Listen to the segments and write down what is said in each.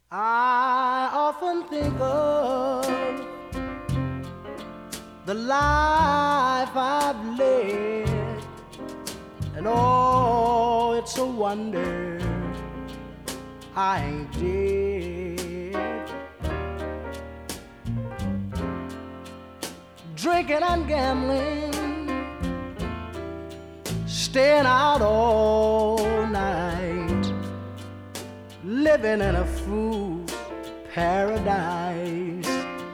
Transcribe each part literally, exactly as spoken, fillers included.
I often think of the life I've led, and oh, it's a wonder I ain't dead. Drinking and gambling, staying out all night, living in a fool's paradise.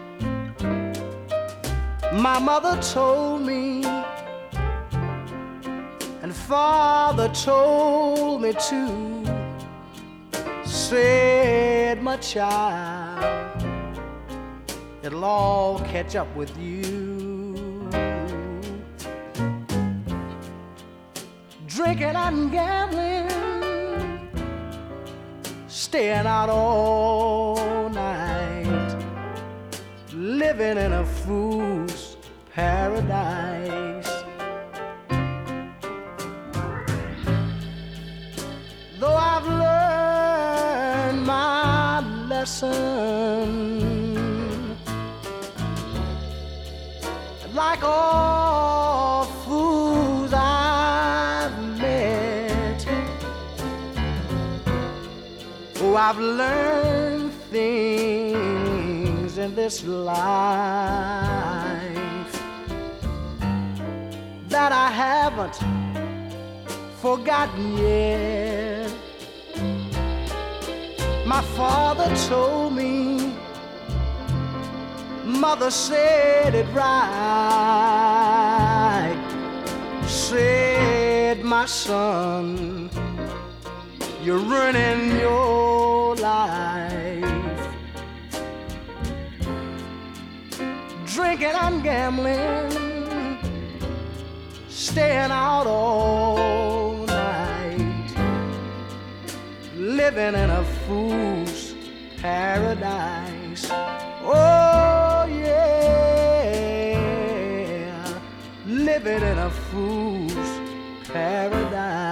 My mother told me, and father told me too, said, my child, it'll all catch up with you. Drinking and gambling, staying out all night, living in a fool's paradise. Though I've learned my lesson, like all fools I've met, oh, I've learned things in this life that I haven't forgotten yet. My father told me, mother said it right, said, my son, you're ruining your life. Drinking and gambling, staying out all night, living in a fool's paradise. Oh yeah, living in a fool's paradise.